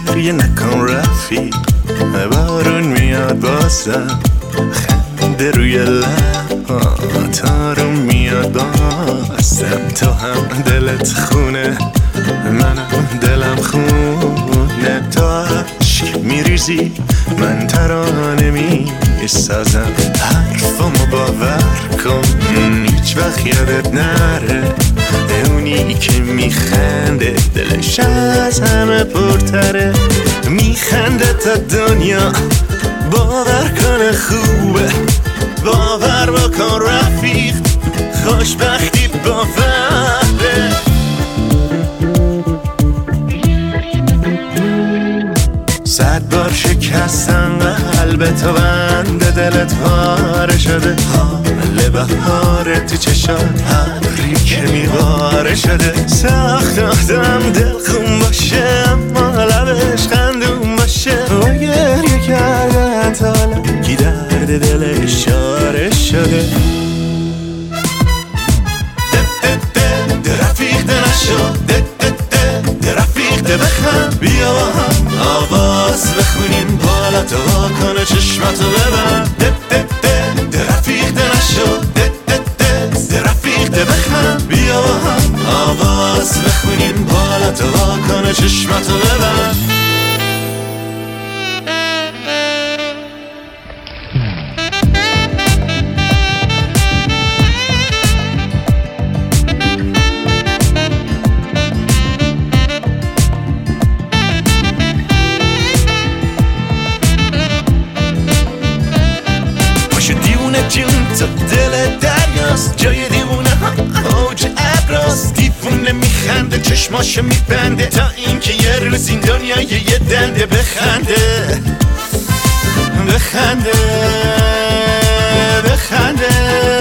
گریه نکن رفیق، بارون میاد بازم، خنده روی لبات آروم میاد بازم. تو هم دلت خونه، منم دلم خونه، تو عشق میریزی من ترانه میسازم. حرفامو باور کن هیچ وقت یادت نره، اونی که میخنده دلش از همه پرتره. میخنده تا دنیا باور کنه خوبه، باور بکن رفیق خوشبختی باوره. صد بار شکستن قلب تو، بند دلت پاره شده، حال بهاره تو چشات ابری که میباره شده. سخت آدم دل خون باشه اما لبش خندون باشه، و گریه کردن تا حالا کی درد دلش چاره شده. رفیق ده نشو، رفیق ده بخند، بیا با هم آواز بخونیم، بالا تو واکنه چشمتو ببند. رفیق ده نشو، رفیق ده بخند، بیا با هم آواز بخونیم، بالا تو واکنه چشمتو ببند. جون تا دل دریاست، جای دیوونه ها اوج ابراست. دیوونه میخنده چشماشو میبنده، تا اینکه یه روز این دنیا یه دنده بخنده بخنده بخنده.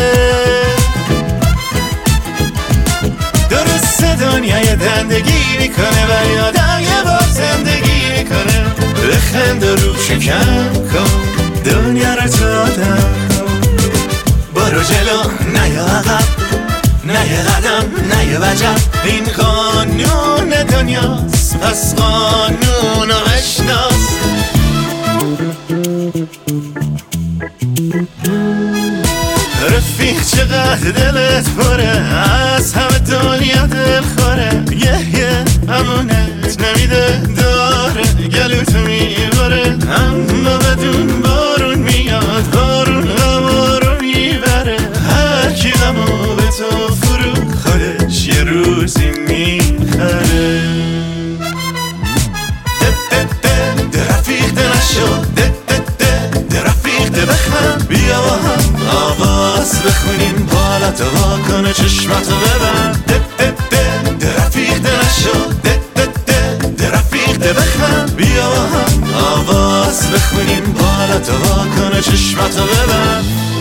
درسته دنیا یه دندگی میکنه و یادم یه بار زندگی میکنه. بخنده رو شکم کن دنیا رو تو آدم، برو جلو نه یا عقب، نه یه قدم نه یه وجب. این قانون دنیاست پس قانون رو بشناس. رفیق چقدر دلت پره، از همه دنیا دل خوره. یه امونت نمیده داره، گلوتو میبره اما بدون بارون میاد، بارون غما رو میبره. هر کی غمو به تو فرو خودش یه روزی میخره. رفیق ده نشو، رفیق ده بخند، بیا با هم آواز بخونیم، بالا تو واکنه چشمتو ببند. رفیق ده نشو، رفیق ده بخند، بیا با هم آواز بخونیم، بالا تو واکنه چشمتو ببند.